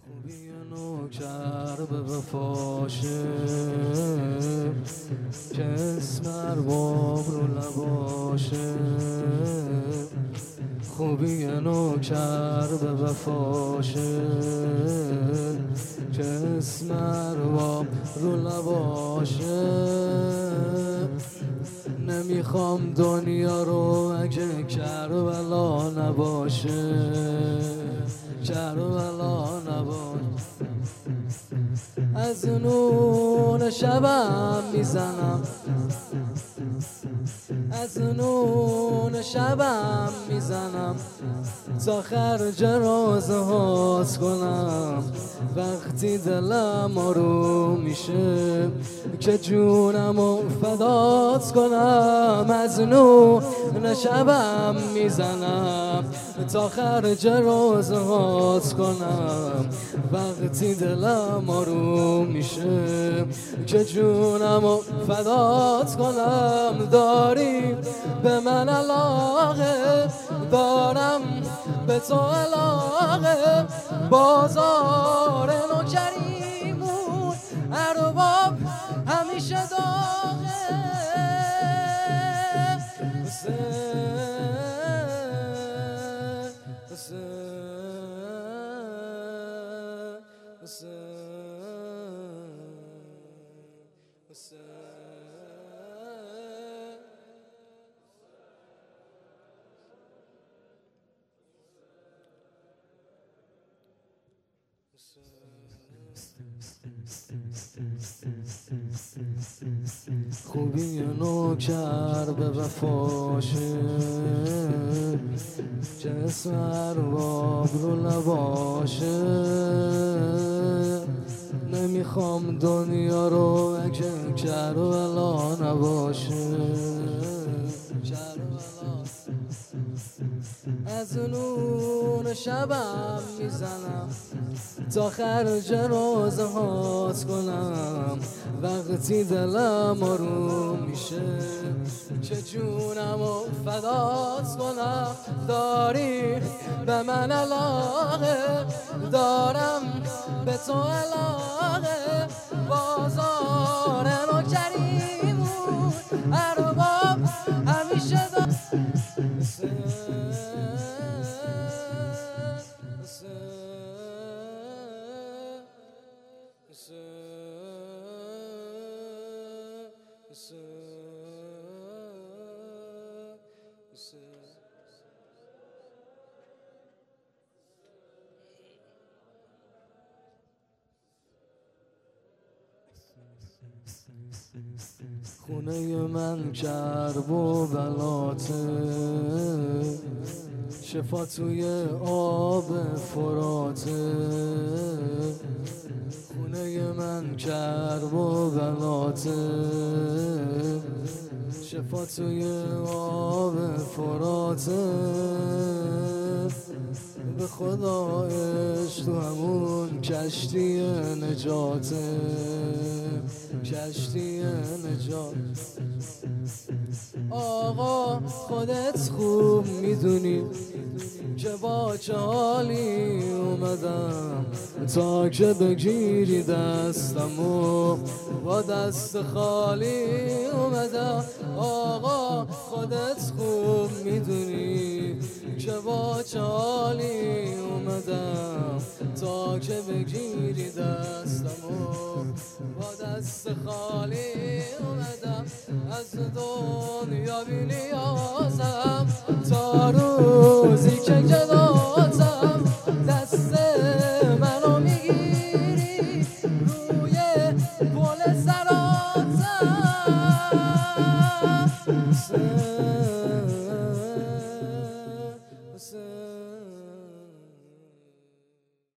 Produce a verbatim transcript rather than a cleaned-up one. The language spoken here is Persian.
خوبی نوکر به وفاشه که اسم ارباب رو لباشه. خوبی نوکر به وفاشه که اسم ارباب رو لباشه. نمیخوام دنیا رو اگه کربلا نباشه، کربلا نباشه. از نون شبم میزنم، از نون شبم میزنم تا خرج رازه هاست کنم. وقتی دلم آروم میشه که جونمو فدات کنم. از نون شبم میزنم تا خرج رازه هاست کنم. وقتی دلم آروم میشه که جونمو فدات کنم. داری به من علاقه، دارم به تو علاقه. بازار نوکریمون ارباب همیشه داغه. حسین حسین حسین خوبی نوکر به وفاشه که اسم ارباب رو لباشه. نمیخوام دنیا رو اگه کربلا نباشه. از نون شبم میزنم تا خرج رازه هاست کنم. وقتی دلم آروم میشه که جونمو فدات کنم. داری به من علاقه، دارم به تو علاقه. بازار نوکریمون ارباب همیشه دار. خونه من کرب و بلاته، شفا توی آب فراته. خونه من کرب و بلاته، شفا توی آب فراته. به خدا عشق تو همون کشتی نجاته، کشتی نجات. آقا خودت خوب میدونی که با چه حالی اومدم تا که بگیری دستمو با دست خالی اومدم. آقا خودت خوب میدونی که با چه حالی اومدم تا که بگیری دستمو با دست خالی اومدم. از دنیا بی نیازم تا روزی که